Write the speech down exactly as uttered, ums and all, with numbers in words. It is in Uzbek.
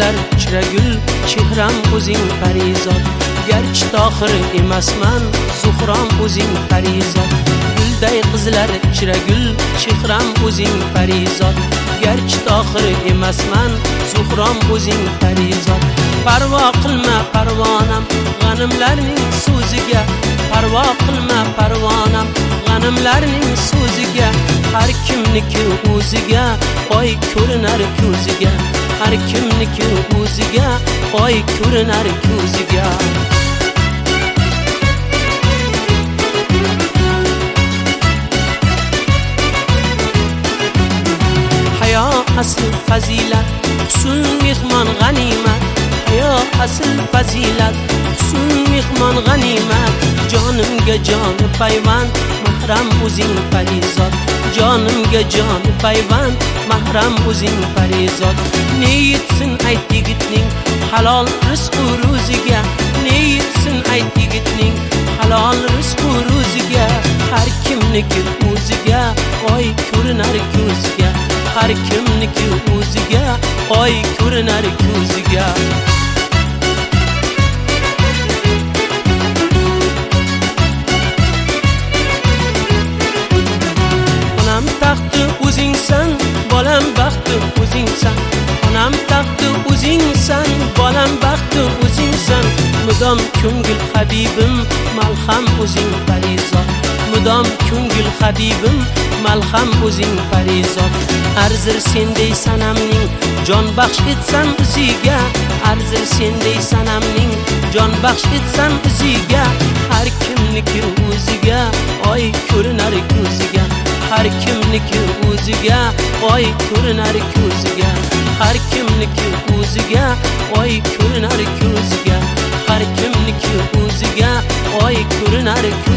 qizilar chiragul, chehram o'zing parizod. Garchi tohir emasman, Zuhrom o'zing parizod. Gulday qizilar chiragul, chehram o'zing parizod. Garchi tohir emasman, Zuhrom o'zing parizod. Parvo qilma parvonam, g'animlarning so'ziga. Parvo qilma parvonam, g'animlarning so'ziga. Har kimniki o'ziga, oy ko'rinar ko'ziga. Har kimniki o'ziga, oy ko'rinar ko'ziga. Hayo asl fazilat, husn mehmon g'animat. Hayo asl fazilat, husn mehmon g'animat. Jonimga jon payvand, mahram o'zing parizod. Jonimga jon payvand, mahram o'zing parizod. Ne yetsin ayt yigitning halol rizqu ro'ziga. Ne yetsin ayt yigitning halol rizqu ro'ziga. Har kimniki o'ziga, oy ko'rinar ko'ziga. Har kimniki o'ziga, oy ko'rinar ko'ziga. Onam taxti o'zingsan, bolam baxti o'zingsan. Onam taxti o'zingsan, bolam baxti o'zingsan. Mudom ko'ngil habibim, malham o'zing parizod. Mudom ko'ngil habibim, malham o'zing parizod. Arzir sendey sanamning jon baxsh etsan iziga. Arzir sendey sanamning jon baxsh etsan iziga. Har kimniki o'ziga, oy ko'rinar ko'ziga. Har kimniki o'ziga, oy ko'rinar ko'ziga. Har kimniki o'ziga, oy ko'rinar ko'ziga. Har kimniki o'ziga, oy ko'rinar ko'ziga.